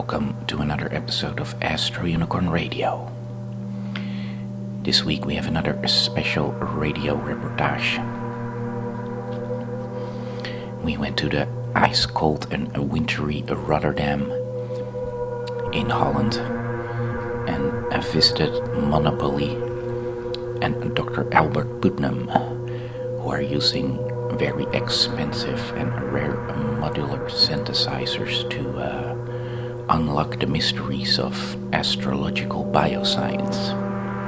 welcome to another episode of Astro Unicorn Radio. This week we have another special radio reportage. We went to the ice-cold and wintry Rotterdam in Holland and visited Monopoly and Dr. Albert Putnam, who are using very expensive and rare modular synthesizers to unlock the mysteries of astrological bioscience.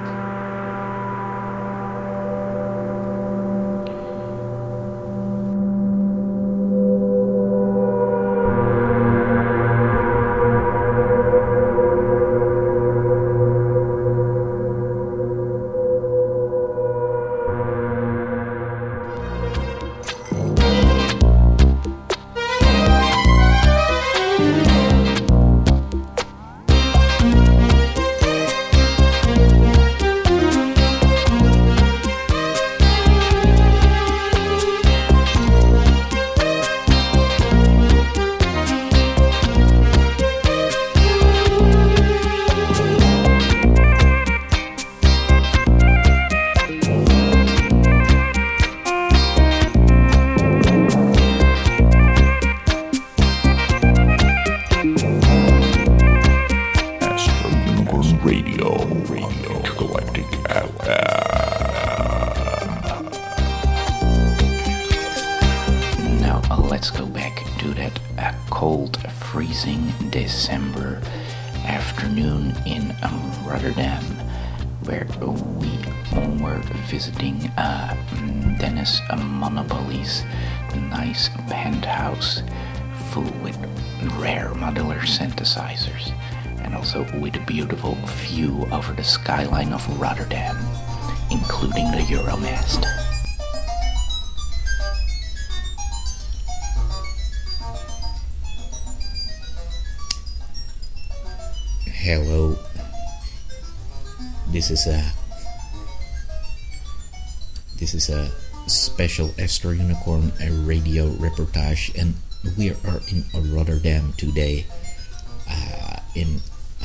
Let's go back to that cold, freezing December afternoon in Rotterdam, where we were visiting Dennis Monopoly's nice penthouse full with rare modular synthesizers, and also with a beautiful view over the skyline of Rotterdam, including the Euromast. Hello, this is a special Astro Unicorn radio reportage, and we are in Rotterdam today, in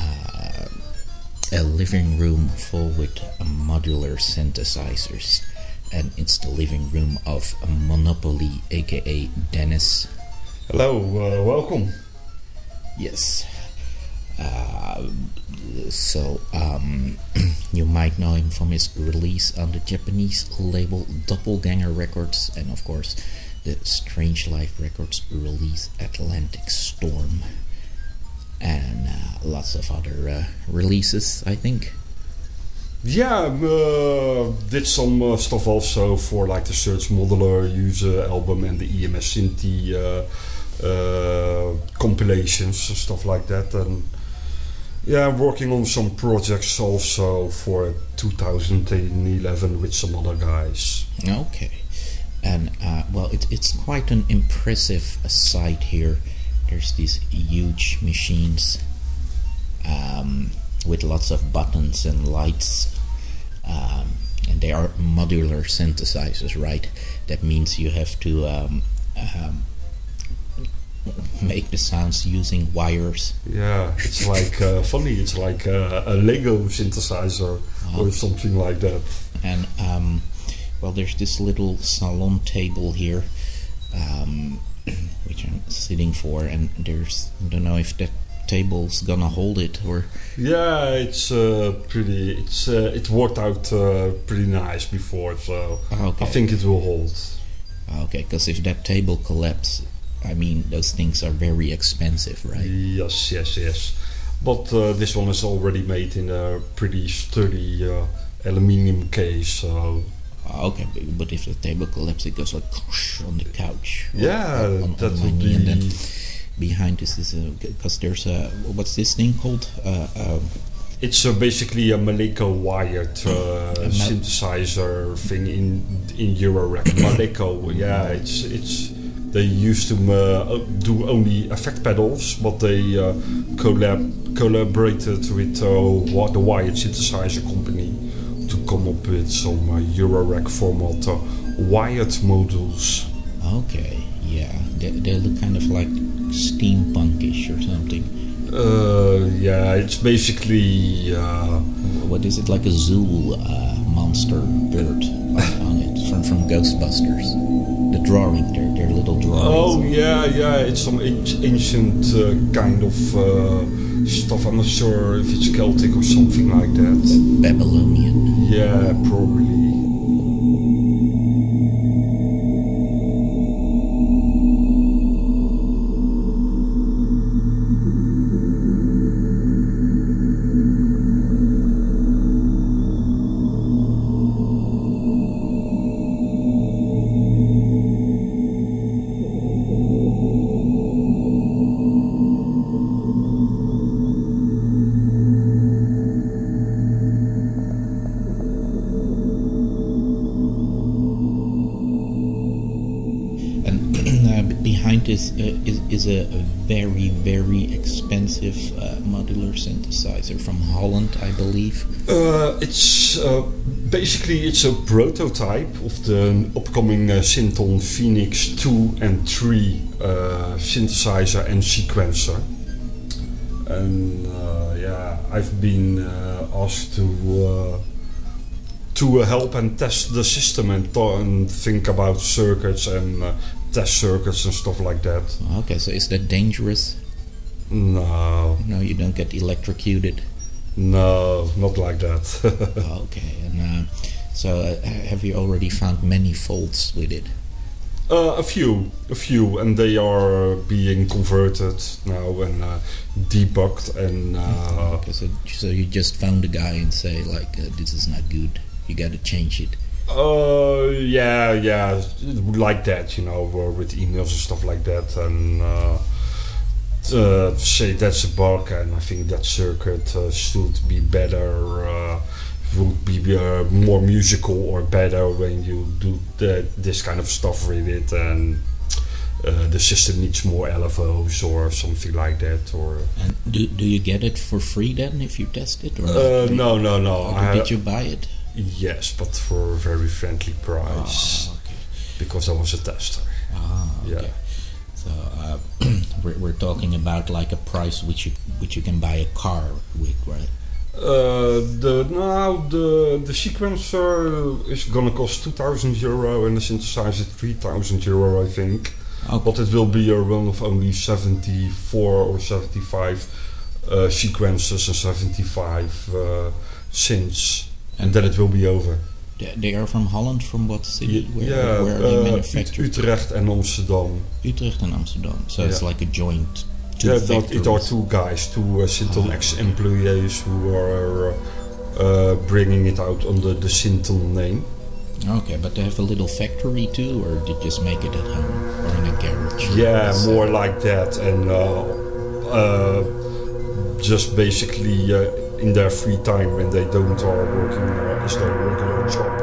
a living room full with modular synthesizers, and it's the living room of Monopoly, aka Dennis. Hello, welcome. Yes. You might know him from his release on the Japanese label Doppelganger Records, and of course the Strange Life Records release Atlantic Storm, and lots of other releases, I think. Yeah, did some stuff also for like the Search Modeler User album and the EMS Synthi compilations, stuff like that, and yeah, working on some projects also for 2011 with some other guys. Okay, and it's quite an impressive site here. There's these huge machines with lots of buttons and lights, and they are modular synthesizers, right? That means you have to make the sounds using wires. Yeah, it's like funny. It's like a Lego synthesizer or something like that. And there's this little salon table here, which I'm sitting for, and I don't know if that table's gonna hold it or. Yeah, it's pretty. It worked out pretty nice before, so okay. I think it will hold. Okay, because if that table collapses, I mean, those things are very expensive, right? Yes. But this one is already made in a pretty sturdy aluminium case, so. Okay, but if the table collapses, it goes like on the couch. Yeah, that would be. And then behind this is because there's a what's this thing called? It's basically a Maleko wired synthesizer thing in Eurorack. Maleko, yeah, it's. They used to do only effect pedals, but they collaborated with the wired synthesizer company to come up with some Eurorack format wired modules. Okay, yeah, they look kind of like steampunkish or something. Yeah, it's basically What is it, like a zoo monster bird on it from Ghostbusters? The drawing, their little drawings. oh yeah, it's some ancient kind of stuff. I'm not sure if it's Celtic or something like that. Babylonian. Yeah, probably. Behind this is a very, very expensive modular synthesizer from Holland, I believe. It's basically it's a prototype of the upcoming Synthon Phoenix 2 and 3 synthesizer and sequencer. And yeah, I've been asked to help and test the system and think about circuits and test circuits and stuff like that. Okay, so is that dangerous? No. No, you don't get electrocuted? No, not like that. Okay, and so have you already found many faults with it? A few, and they are being converted now and debugged and... Okay, so you just found a guy and say, like, this is not good, you gotta change it. Yeah, like that, you know, with emails and stuff like that, and say that's a bug, and I think that circuit should be better, would be more musical or better when you do this kind of stuff with it, and the system needs more LFOs or something like that. Or and do you get it for free then if you test it, or not? No. Or did you buy it? Yes, but for a very friendly price. Oh, okay. Because I was a tester. Okay. Yeah. So we're talking about like a price which you can buy a car with, right? The sequencer is gonna cost €2,000 and the synthesizer €3,000, I think. Okay. But it will be a run of only 74 or 75 sequencers and 75 synths. And then it will be over. They are from Holland, from what city? Where are they manufactured? Utrecht and Amsterdam. Utrecht and Amsterdam. So it's like a joint. It are two guys, two Synthon ex-employees who are bringing it out under the Synthon name. Okay, but they have a little factory too, or did you just make it at home or in a garage? Yeah, more like that, and just basically in their free time when they don't are working as their regular job.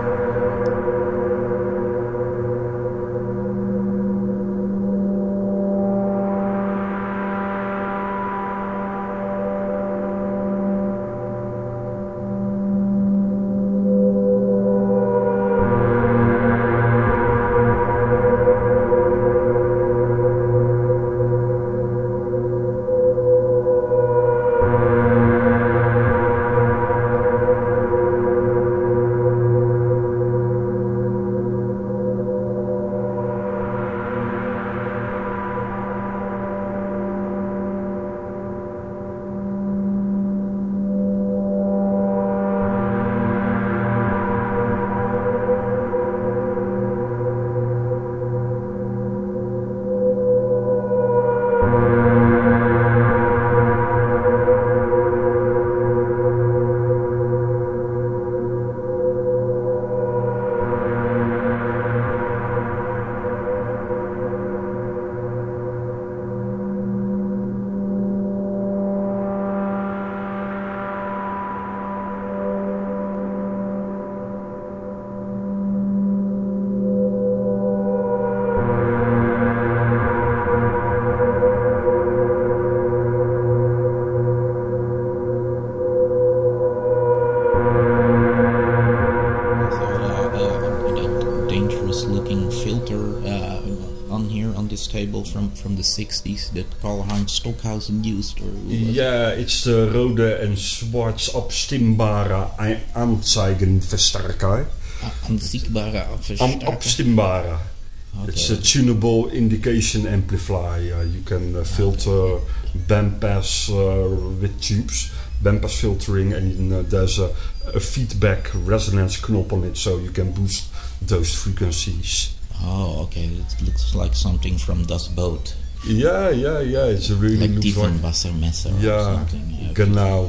table from the 60s that Karl-Heinz Stockhausen used? Or yeah, it's the Rode and Schwarz abstimmbare Anzeigenverstärker. Anziegbare Verstärker? Abstimmbare. Okay. It's a tunable indication amplifier. You can filter bandpass with tubes, bandpass filtering, and there's a feedback resonance knob on it, so you can boost those frequencies. Oh, okay. It looks like something from Das Boot. Yeah. It's a really like looks like Tiefenwassermesser or something. Yeah, genau.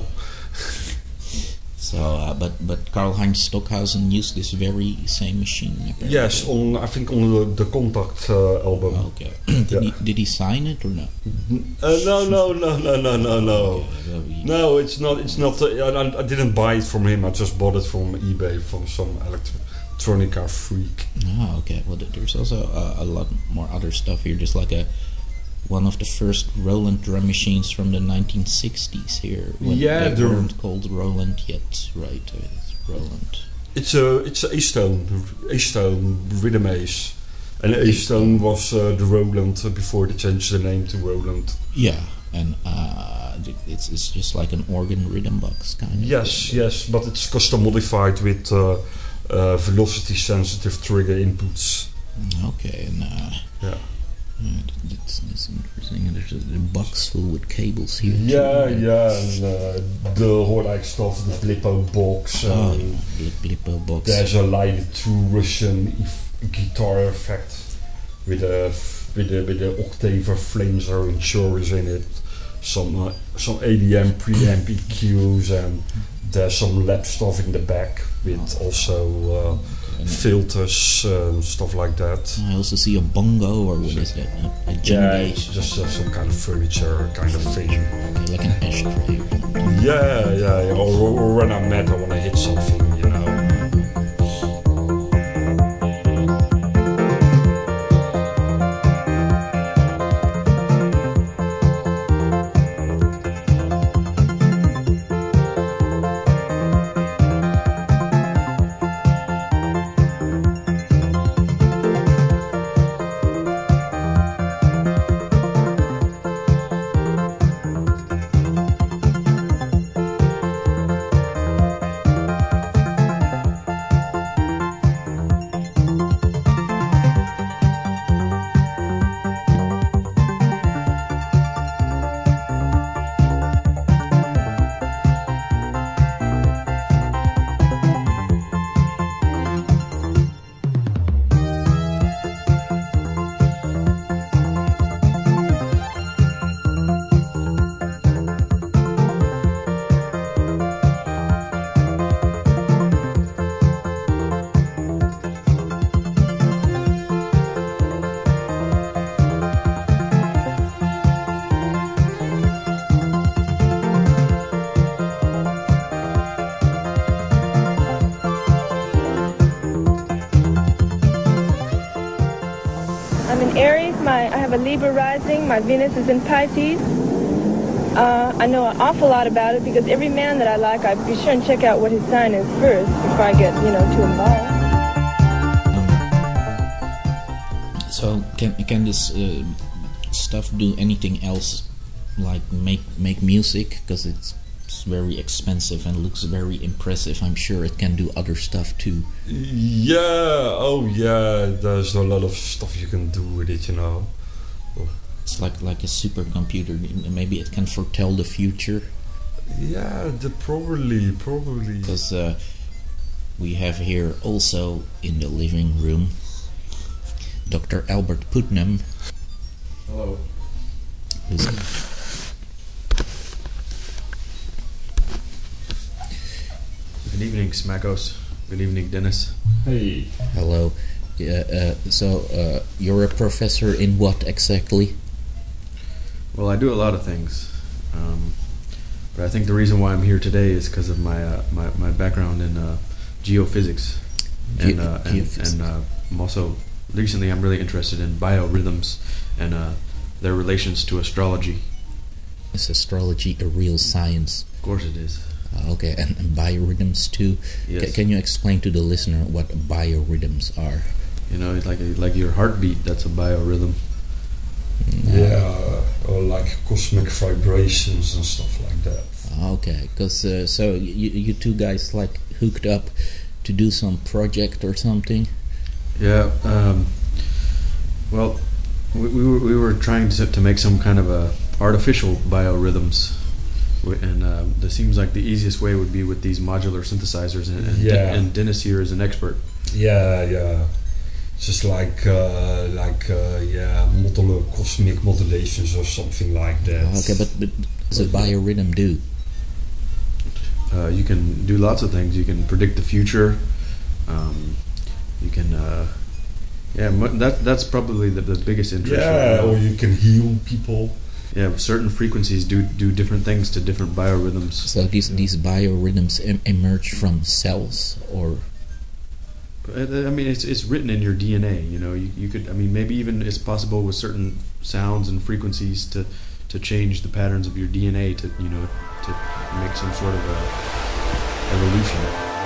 So, but Karl-Heinz Stockhausen used this very same machine. Apparently. Yes, I think on the Contact album. Okay. Did he sign it or no? No. Okay, No, it's not. It's not. I didn't buy it from him. I just bought it from eBay from some electronica freak. Oh, okay. Well, there's also a lot more other stuff here. There's like one of the first Roland drum machines from the 1960s here. When they weren't called Roland yet, right? It's Roland. It's a A-Stone rhythm Ace, and A-Stone was the Roland before they changed the name to Roland. Yeah, and it's just like an organ rhythm box kind of. Yes, but it's custom modified with velocity sensitive trigger inputs. Okay, and yeah. That's interesting. And there's a box full with cables here. Yeah, too. and the Horlike stuff, the Blippo box. Blippo box. There's a lighted true Russian guitar effect with the octave flames insurers in it. Some ADM preamp EQs, and there's some lab stuff in the back with also filters and stuff like that. I also see a bongo, or what is that? A djembe? Yeah, it's just some kind of furniture kind of thing. Okay, like an ashtray or something. Yeah. Or when I'm mad, I want to hit something, you know. I have a Libra rising. My Venus is in Pisces. I know an awful lot about it because every man that I like, I be sure and check out what his sign is first before I get, too involved. So can this stuff do anything else, like make music? Because it's very expensive and looks very impressive. I'm sure it can do other stuff too. Yeah, there's a lot of stuff you can do with it, It's like a supercomputer. Maybe it can foretell the future. Yeah, probably. Because we have here also in the living room Dr. Albert Putnam. Hello. Good evening, Smackos. Good evening, Dennis. Hey. Hello. So you're a professor in what exactly? Well, I do a lot of things, but I think the reason why I'm here today is because of my background in geophysics, and I'm also recently I'm really interested in biorhythms and their relations to astrology. Is astrology a real science? Of course it is. Okay, and biorhythms too. Yes. Can you explain to the listener what biorhythms are? It's like your heartbeat. That's a biorhythm. Yeah, or like cosmic vibrations and stuff like that. Okay, because so you two guys like hooked up to do some project or something? Yeah. Well, we were trying to make some kind of a artificial biorhythms, and it seems like the easiest way would be with these modular synthesizers, and Dennis here is an expert. Yeah. Just like cosmic modulations or something like that. Okay, but what does a biorhythm do? You can do lots of things. You can predict the future. You can, that's probably the biggest interest. Yeah, or you can heal people. Yeah, certain frequencies do different things to different biorhythms. So these biorhythms emerge from cells, or? I mean, it's written in your DNA. You know, you could. I mean, maybe even it's possible with certain sounds and frequencies to change the patterns of your DNA to make some sort of a evolution.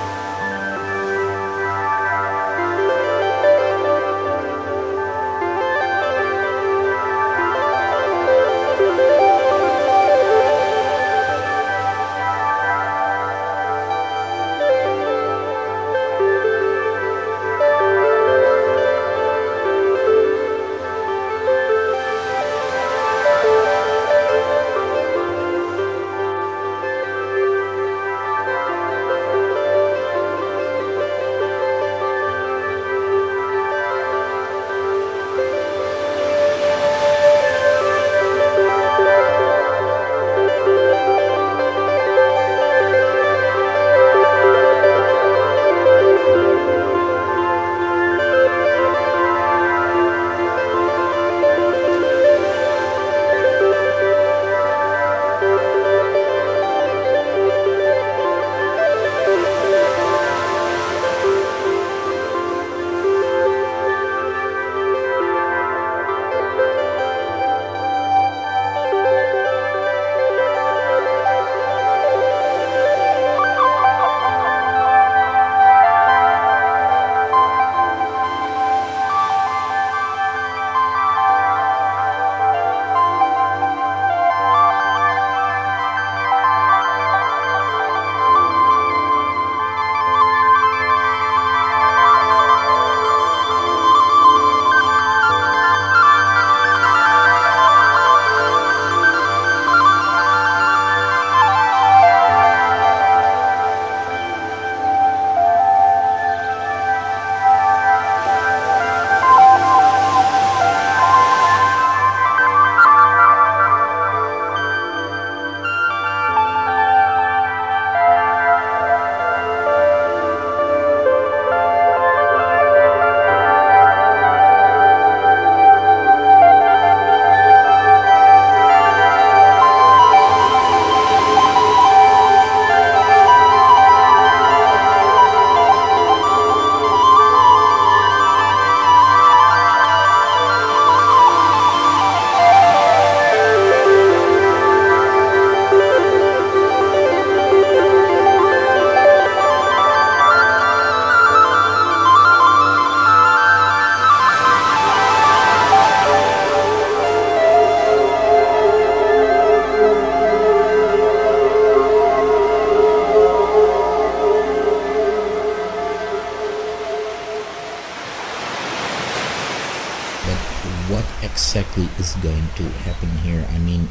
exactly is going to happen here? I mean,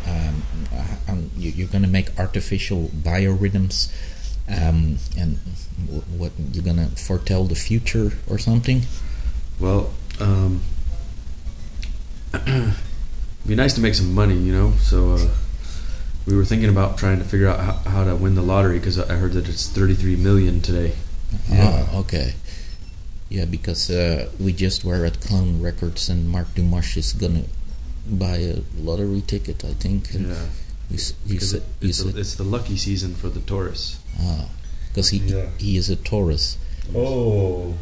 you're going to make artificial biorhythms, and what you're going to foretell the future or something? Well, it'd be nice to make some money, you know. So we were thinking about trying to figure out how to win the lottery, because I heard that it's 33 million today. Yeah. Oh, okay. Yeah, because we just were at Clone Records, and Mark Dumas is gonna buy a lottery ticket, I think. And yeah. It's the lucky season for the Taurus. Because he is a Taurus. Oh.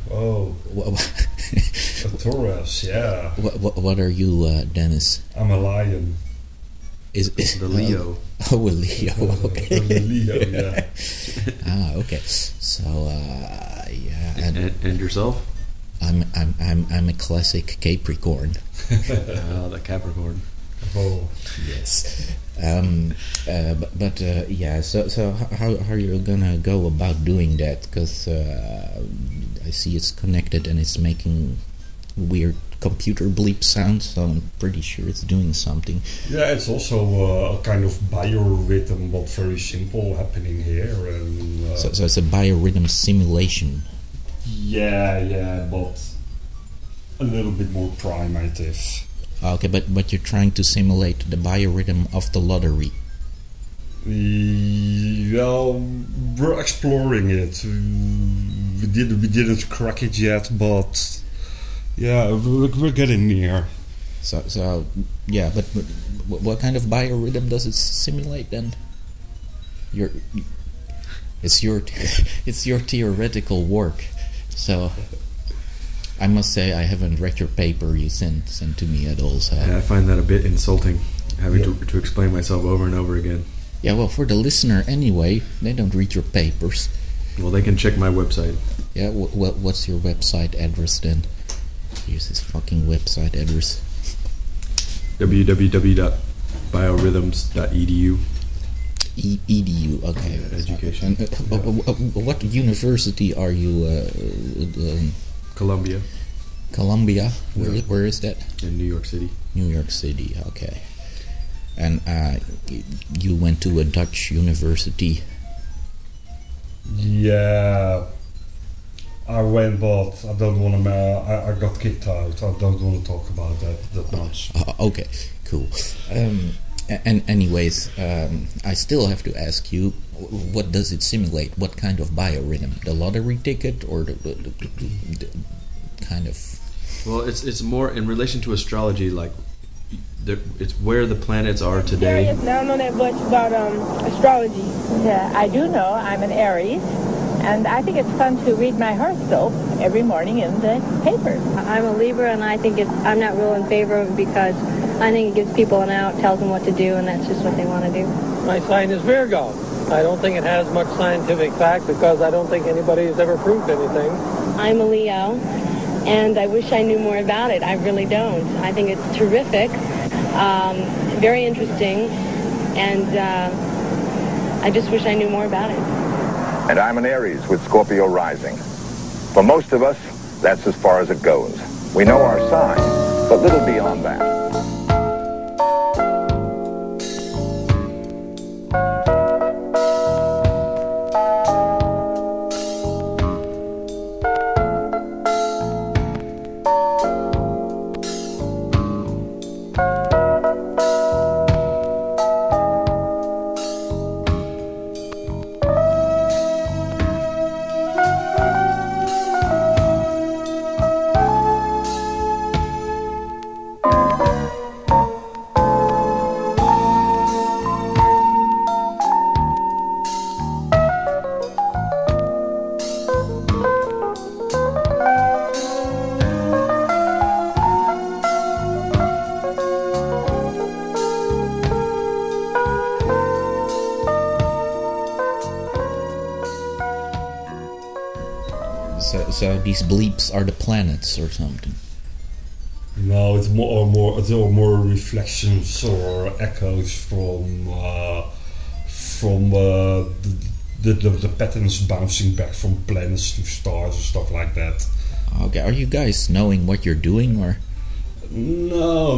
A Taurus, yeah. What are you, Dennis? I'm a lion. Is the Leo? A Leo. Okay. The Leo, yeah. Okay. So, yeah. And yourself? I'm a classic Capricorn. The Capricorn. Oh. Yes. So how you're gonna go about doing that? Because I see it's connected and it's making weird computer bleep sounds, so I'm pretty sure it's doing something. Yeah, it's also a kind of biorhythm, but very simple happening here. And, so it's a biorhythm simulation. Yeah, but a little bit more primitive. Okay, but you're trying to simulate the biorhythm of the lottery. Well, we're exploring it. We didn't crack it yet, but yeah, we're getting near. So yeah, but what kind of biorhythm does it simulate then? It's your theoretical work. So I must say I haven't read your paper you sent to me at all. So yeah, I find that a bit insulting, having to explain myself over and over again. Yeah, well, for the listener anyway, they don't read your papers. Well, they can check my website. Yeah, what's your website address then? Here's his fucking website address. www.biorhythms.edu. Edu, okay. Yeah, education. What university are you? Columbia. Columbia? Yeah. Where is that? In New York City. New York City, okay. And you went to a Dutch university? Yeah, I went, but I don't want to. I got kicked out. I don't want to talk about that much. Okay, cool. And anyways, I still have to ask you, what does it simulate? What kind of biorhythm? The lottery ticket, or the kind of? Well, it's more in relation to astrology, like it's where the planets are today. I don't know that much about astrology. Yeah, I do know. I'm an Aries, and I think it's fun to read my horoscope every morning in the paper. I'm a Libra, and I think I'm not real in favor of it because I think it gives people an out, tells them what to do, and that's just what they want to do. My sign is Virgo. I don't think it has much scientific fact because I don't think anybody has ever proved anything. I'm a Leo, and I wish I knew more about it. I really don't. I think it's terrific, very interesting, and I just wish I knew more about it. And I'm an Aries with Scorpio rising. For most of us, that's as far as it goes. We know our sign, but little beyond that. So these bleeps are the planets or something? No, it's more reflections or echoes from the patterns bouncing back from planets to stars and stuff like that. Okay, are you guys knowing what you're doing, or? No.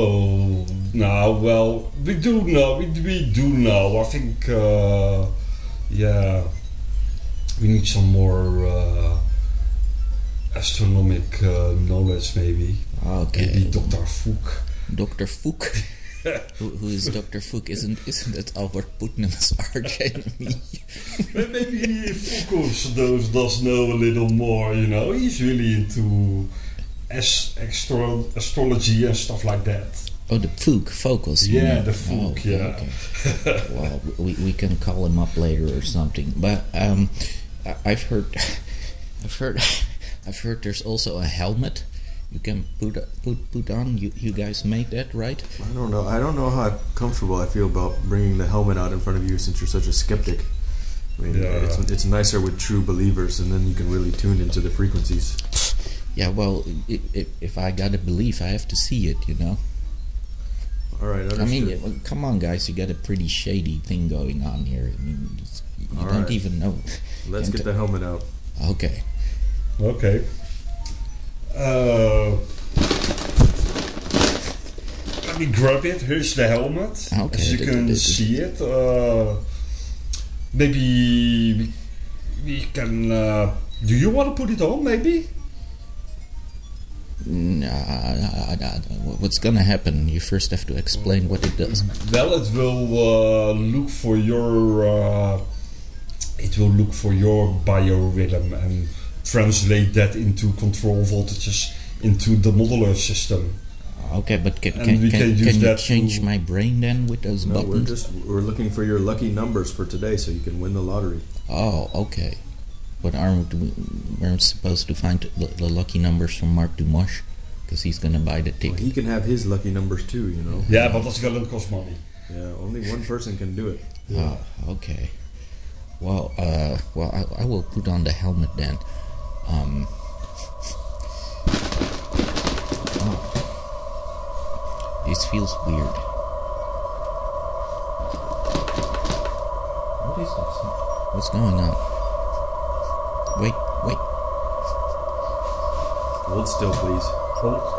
Well, we do know. We do know. I think, we need some more astronomic knowledge, maybe. Okay. Maybe Dr. Fook. Dr. Fook? Who is Dr. Fook? Isn't that Albert Putnam's arch enemy? Maybe Fook does know a little more, you know. He's really into astrology and stuff like that. Oh, the Focus. Yeah, the Fook, Okay. Well, we can call him up later or something. But I've heard there's also a helmet you can put on. You guys made that, right? I don't know how comfortable I feel about bringing the helmet out in front of you since you're such a skeptic. I mean, it's nicer with true believers, and then you can really tune into the frequencies. Yeah, well, if I gotta believe, I have to see it, you know. All right, understood. I mean, come on, guys. You got a pretty shady thing going on here. I mean, you don't even know. Let's get the helmet out. Okay. Okay. Let me grab it. Here's the helmet. Okay. As you can see it. Maybe we can... do you want to put it on, maybe? What's gonna happen? You first have to explain what it does. Well, it will look for your... it will look for your biorhythm and translate that into control voltages into the modular system. Okay, but can you change my brain then with those buttons? We're looking for your lucky numbers for today so you can win the lottery. Oh, okay. But we're supposed to find the lucky numbers from Mark Dumosh? Because he's going to buy the ticket. Well, he can have his lucky numbers too, you know. Yeah, but that's going to cost money. Yeah, only one person can do it. Yeah. Oh, okay. Well, I will put on the helmet then. This feels weird. What is this? What's going on? Wait. Hold still, please. Hold.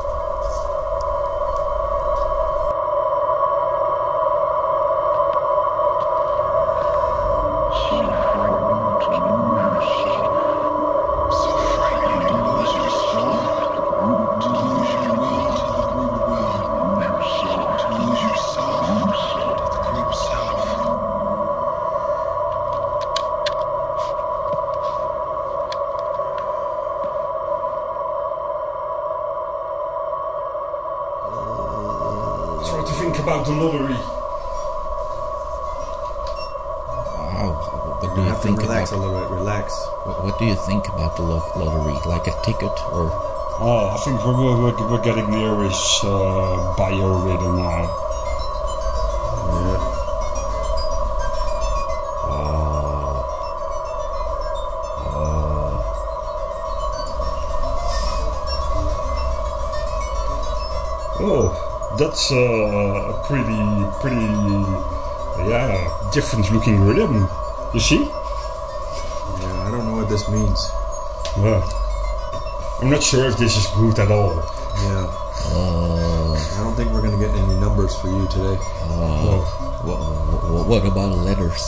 About the lottery. What do you think relax about? A little bit. Relax. What do you think about the lottery? Like a ticket or? Oh, I think we're getting near his biorhythm now. Yeah. Oh. That's a pretty, different looking rhythm. You see? Yeah, I don't know what this means. Well, I'm not sure if this is good at all. Yeah. I don't think we're gonna get any numbers for you today. What about letters?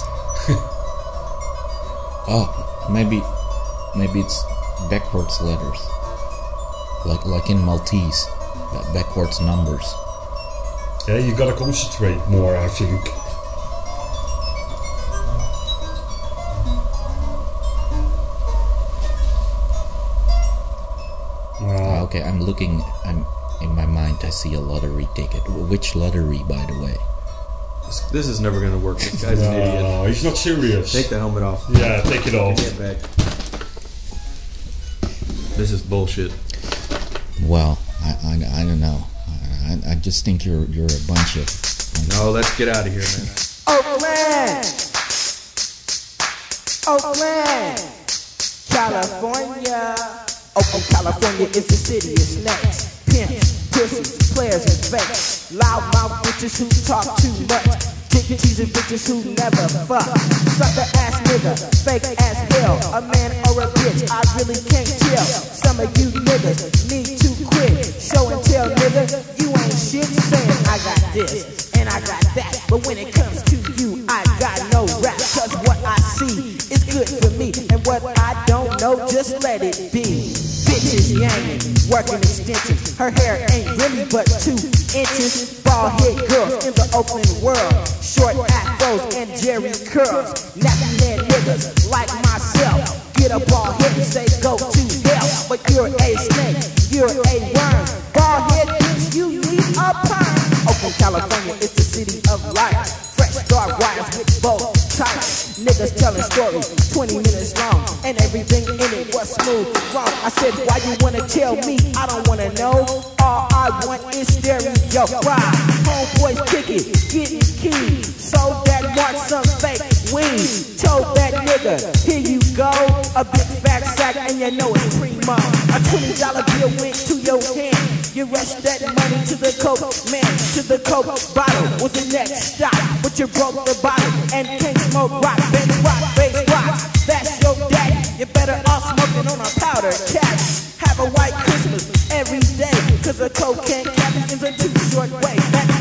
Oh, maybe it's backwards letters, like in Maltese, backwards numbers. Yeah, you gotta concentrate more, I think. Okay, I'm in my mind, I see a lottery ticket. Which lottery, by the way? This is never gonna work. This guy's an idiot. No, he's not serious. Take the helmet off. Yeah, take it off. Get back. This is bullshit. Well, I don't know. I just think you're a bunch of... No, let's get out of here, man. Oakland, California. Oakland, California is the city of snakes, pimps, pussies, players, and fakes. Loudmouth bitches who talk too much. Dick teasing bitches who never fuck. Sucker ass nigga, fake as hell. A man or a bitch, I really can't tell. Some of you niggas need to quit. Show and tell, nigga, you ain't shit. Saying I got this and I got that, but when it comes to you, I got no rap. Cause what I see is good for me, and what I don't know, just let it be. Bitches yangin', working extensions. Her hair ain't really but 2 inches. Bald head girls in the Oakland world. Short afros and Jerry curls. Nappy head niggas like myself. Get a bald head and say go to hell. But you're a snake, you're a worm. Bald head bitch, you need a perm. Oakland, California is the city of light. Fresh dark wires with both types. Niggas telling stories 20 minutes long, and everything in it was smooth wrong. I said, why you wanna tell me? I don't wanna know. All I want is stereo ride. Homeboys kick it, getting key. Sold that mark some fake weed. Told that nigga, here you go. A big fat sack and you know it's primo. A $20 bill went to your hand. You rush that money to the coke man to the coke bottle was the next stop, but you broke the bottle and can't smoke rock, baby rock, bass rock. That's your daddy. You better off smoking on a powder cat. Have a white Christmas every day, cause a cocaine cabin is a too short way. That's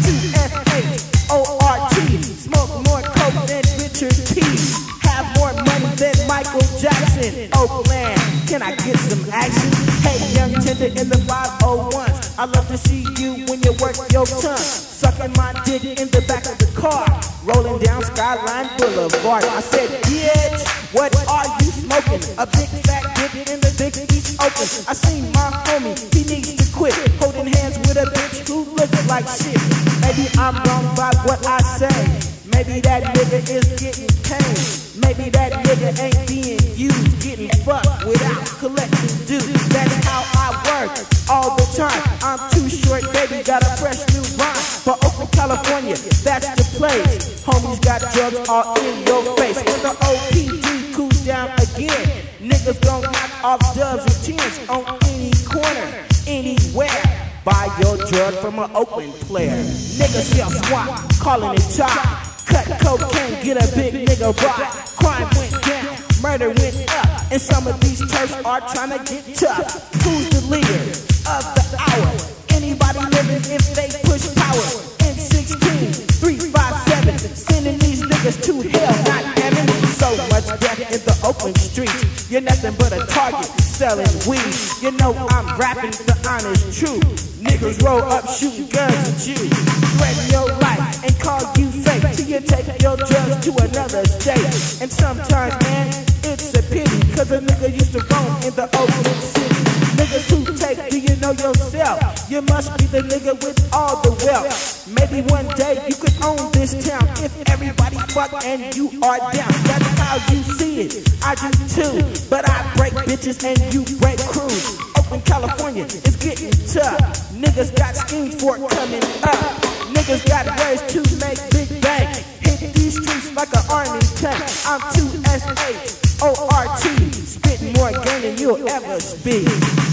2FAORT. Smoke more coke than Richard P. Have more money than Michael Jackson. Oakland, can I get some action? Hey, young tender in the 501s, I love to see you when you work your tongue, sucking my dick in the back of the car, rolling down Skyline Boulevard. I said, bitch, what are you smoking? A big fat dick in the Big East Open. I seen my homie, he needs to quit holding hands with a bitch who looks like shit. Maybe I'm wrong by what I say. Maybe that nigga is getting paid. Maybe that nigga ain't being used, getting fucked without collecting dues. That's how I work all the time. I'm too short, baby, got a fresh new rhyme. For Oakland, California, that's the place. Homies got drugs all in your face. When the OPD cools down again, niggas gon' knock off dubs and tens on any corner, anywhere. Buy your drug from an Oakland player. Niggas sell swap, calling it top. Cut cocaine, get a big nigga rock. Crime went down, murder went up, and some of these turfs are trying to get tough. Who's the leader of the hour? Anybody living if they push power? N16, 357, sending these niggas to hell, not heaven. So much death in the Oakland streets. You're nothing but a target, selling weed. You know I'm rapping the honest truth. Niggas roll up shooting guns at you, threaten your life and call you fake till you take your drugs to another state. And sometimes, man, it's a pity, cause a nigga used to roam in the Oakland city. Niggas who take, do you know yourself? You must be the nigga with all the wealth. Maybe one day you could own this town if everybody fuck and you are down. That's how you see it, I do too. But I break bitches and you break crews. Oakland, California is getting tough. Niggas got schemes for it coming up. Niggas got ways to make big bank. Hit these streets like an army tank. I'm 2SHORT, spitting more game than you'll ever speak.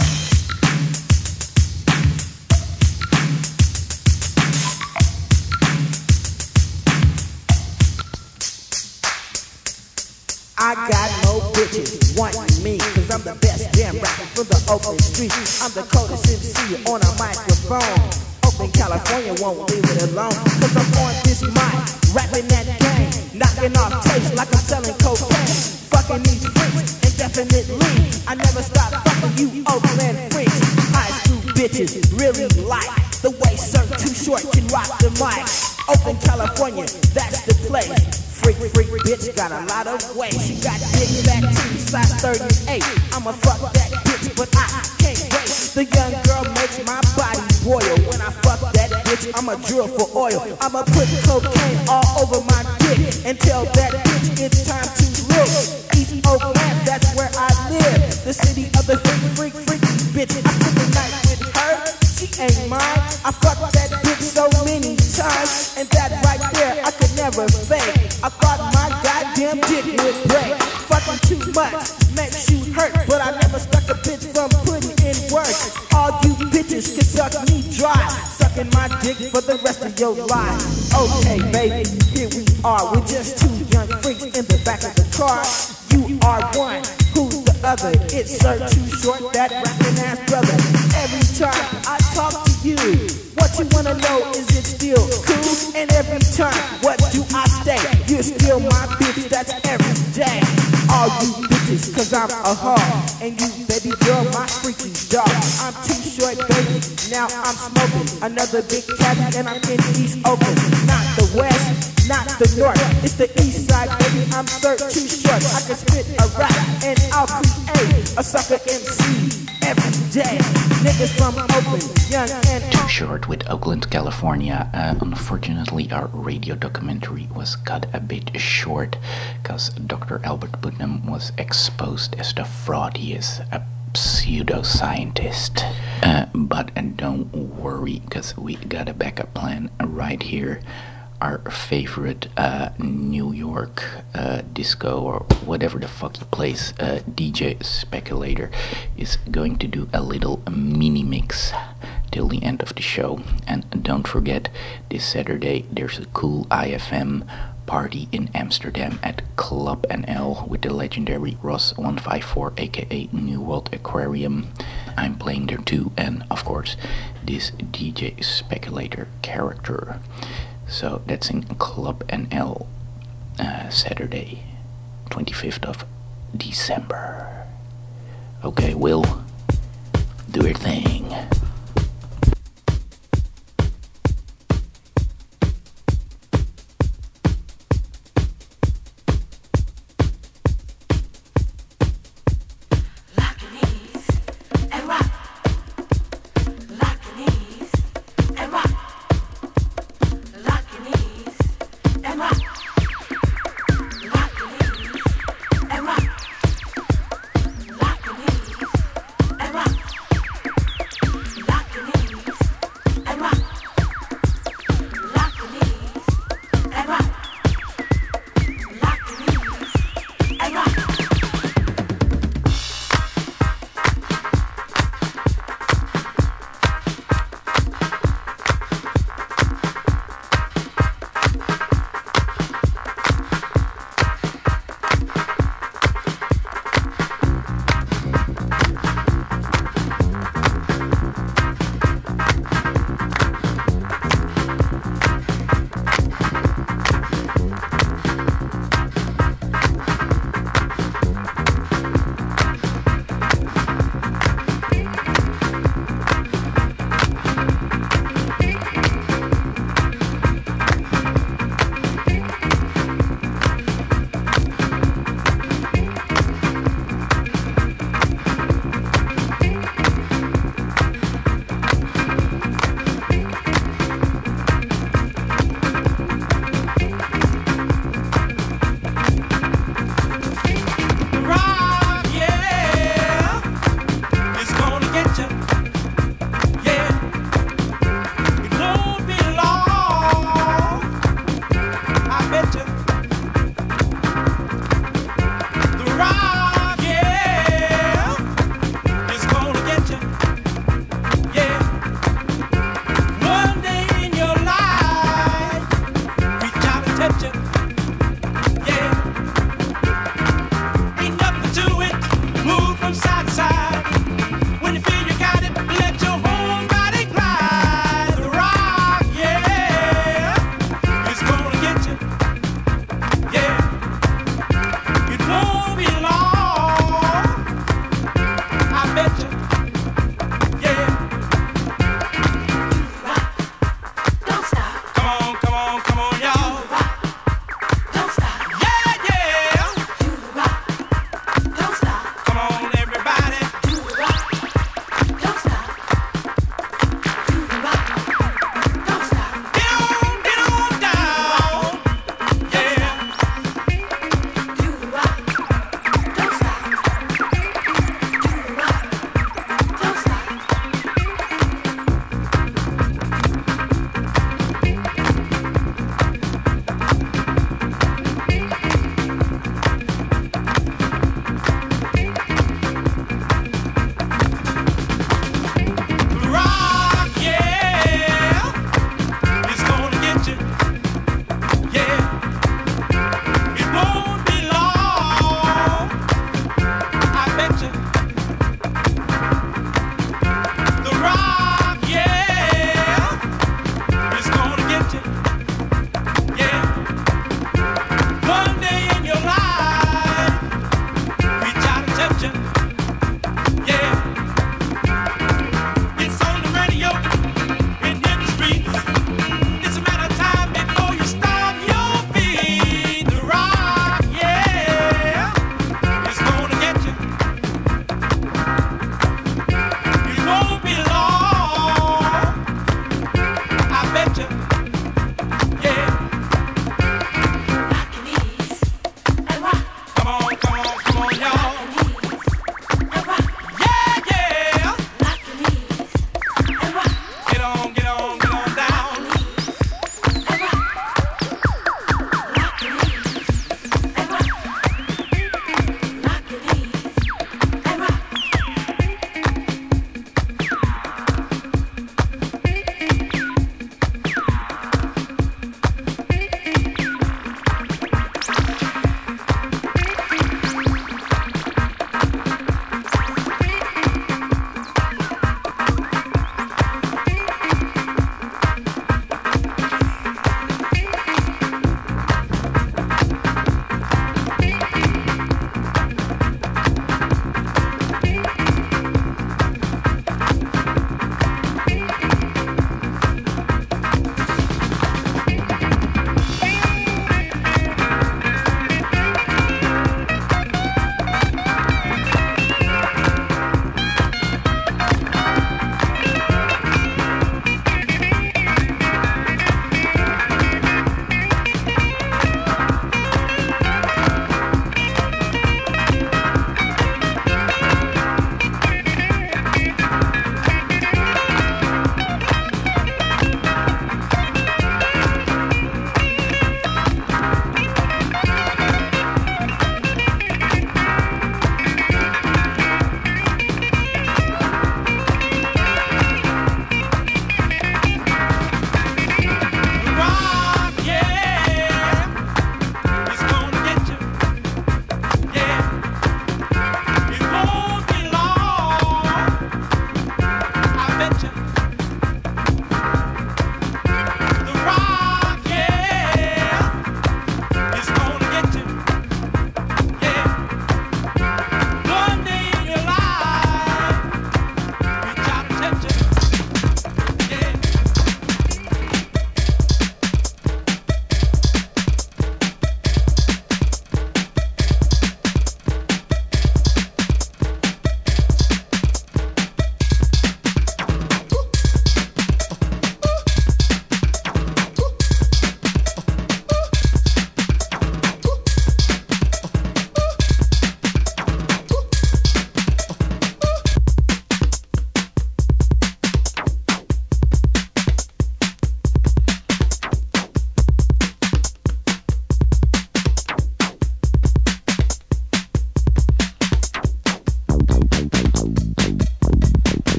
I got more bitches wanting me, cause I'm the best damn rapper from the Oakland streets. I'm the coldest MC on a microphone. Oakland, California won't leave it alone, cause I'm on this mic, rapping that game, knocking off tapes like I'm selling cocaine. Fucking these freaks, indefinitely, I never stop fucking you Oakland freaks. High school bitches really like the way Sir Too Short can rock the mic. Oakland, California, that's the place. Freak bitch got a lot of weight. She got big fat titties, size 38. I'ma fuck that bitch, but I can't wait. The young girl makes my body boil. When I fuck that bitch, I'ma drill for oil. I'ma put cocaine all over my dick and tell that bitch it's time to live. East Oakland, that's where I live. The city of the freak bitch. I spend the night with her, she ain't mine. I fuck that bitch so many times, and that right there I could never fake. I thought my goddamn dick would break. Fucking too much makes you hurt, but I never stuck a bitch from putting in work. All you bitches can suck me dry, sucking my dick for the rest of your life. Okay, baby, here we are. We're just two young freaks in the back of the car. You are one, who's the other? It's Sir Too Short, that rapping ass brother. Every time I talk to you, what you wanna know is it still cool? And every time, what do I say? You're still my bitch, that's every day. All you bitches, cause I'm a hog. And you, baby girl, my freaky dog. I'm Too Short, baby, now I'm smoking another big cat, and I'm in East Oakland. Not the West, not the North, it's the East Side, baby, I'm Sir Too Short. I can spit a rap, and I'll create a sucker MC every day. Niggas from Oakland, young and Too Short with Oakland, California. Unfortunately, our radio documentary was cut a bit short because Dr. Albert Putnam was exposed as the fraud he is, a pseudoscientist. But don't worry, because we got a backup plan right here. Our favorite New York disco or whatever the fuck he plays, DJ Speculator, is going to do a little mini mix till the end of the show. And don't forget, this Saturday there's a cool IFM party in Amsterdam at Club NL with the legendary Ross154 aka New World Aquarium. I'm playing there too, and of course this DJ Speculator character. So that's in Club NL, Saturday 25th of December. Okay, Will, do your thing.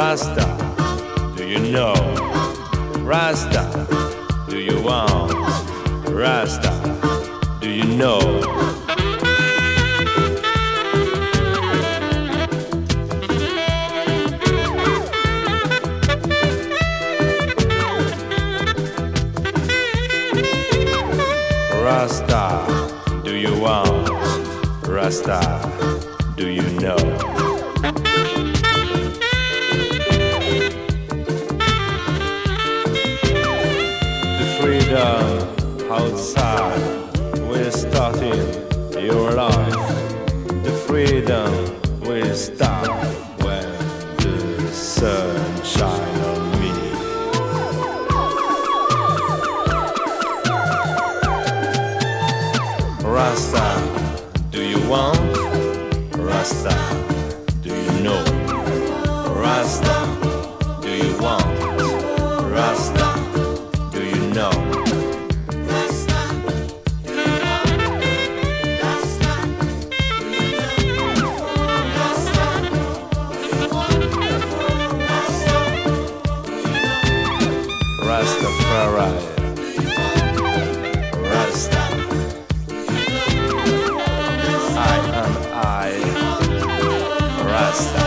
Rasta, do you know? Rasta, do you want? Rasta, do you know? Rasta, do you want? Rasta, do you know? The freedom outside will start in your life. The freedom will start when the sun shines on me. Rasta, do you want? Rasta, do you know? Rasta, do you want? Rasta, do you know? Rasta, do you want? Rasta, do you know? Rasta, do you want? Rasta, do you know? Rastafari, Rasta. Rasta,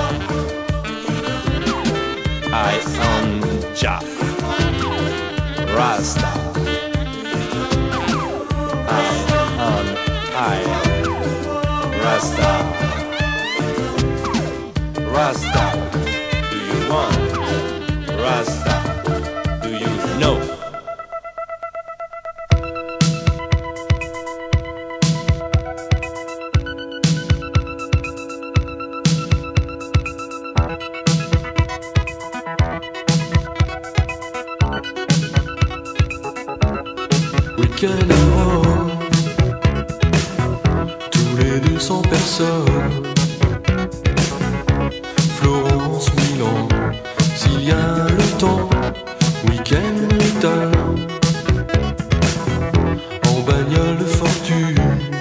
I am Jah. Rasta, I Rasta, Rasta, do you want? Rasta, do you know? Week-end à Rome, tous les 200 personnes. Florence, Milan, s'il y a le temps. Week-end brutal, en bagnole de fortune.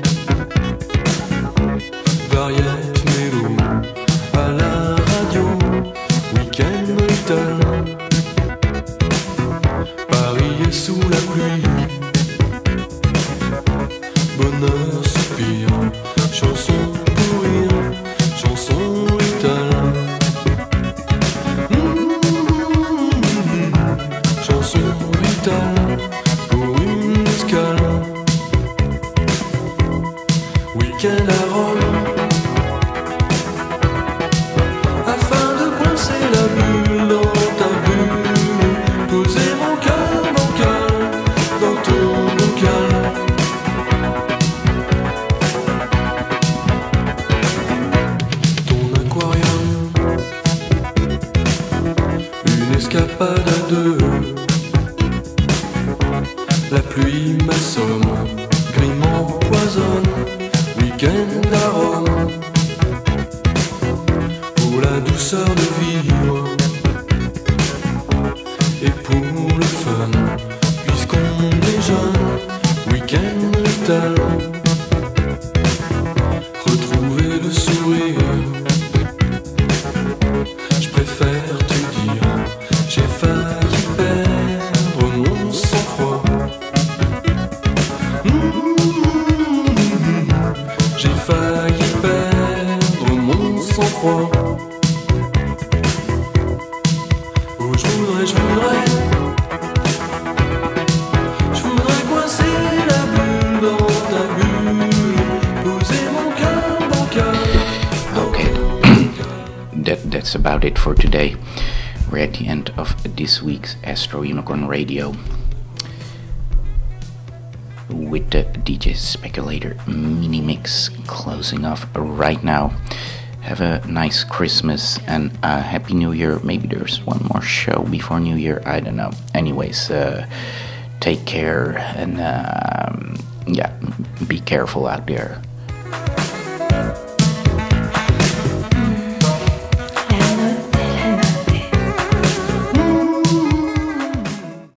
Variette, mélo, à la radio. Week-end brutal, Paris est sous la pluie. Bonheur, soupir, chanson pour rire, chanson brutale. Chanson brutale pour une escale. Week-end à Rome, afin de coincer la bulle dans ta bulle. Poser mon cœur bancal dans ton bocal. Escapade à deux, la pluie m'assomme, gris m'empoisonne. Week-end à Rome, pour la douceur de vivre et pour le fun, puisqu'on est jeune. Week-end brutal, retrouver le sourire. Je préfère te dire, j'ai failli perdre mon sang-froid. J'ai failli perdre mon sang-froid. Oh, je voudrais coincer la bulle dans ta bulle, poser mon cœur bancal. Okay, that's about it for today. We're at the end of this week's Astro Unicorn Radio with the DJ Speculator mini mix closing off right now. Have a nice Christmas and a Happy New Year. Maybe there's one more show before New Year, I don't know. Anyways, take care and be careful out there.